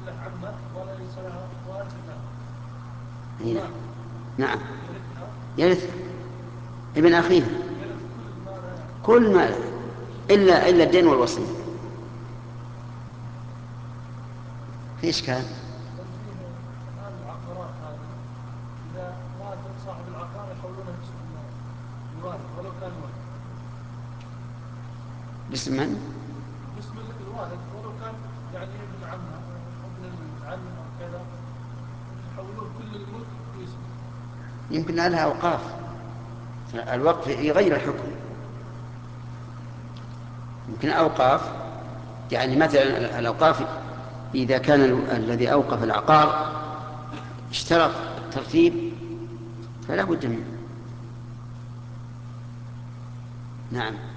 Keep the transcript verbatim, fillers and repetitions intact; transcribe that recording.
له عمه وليس لها اخوان هنا. له. نعم يرثها. يرث ابن أخيه يرث كل مالها. كل ما إلا إلا الدين والوصية. في إشكال؟ بل فيه الآن العقارات هذه إذا مات صاحب العقار يحولونها باسم الوارث ولو كان ولد. باسم من؟ باسم الوارث ولو كان يعني ابن عمه ابن العم أو كذا يحولون كل الملك باسمه. يمكن لها أوقاف، الوقف يغير الحكم. يمكن أوقاف، يعني مثلا الأوقاف إذا كان ال- الذي أوقف العقار اشترط الترتيب فلا بد منه. نعم.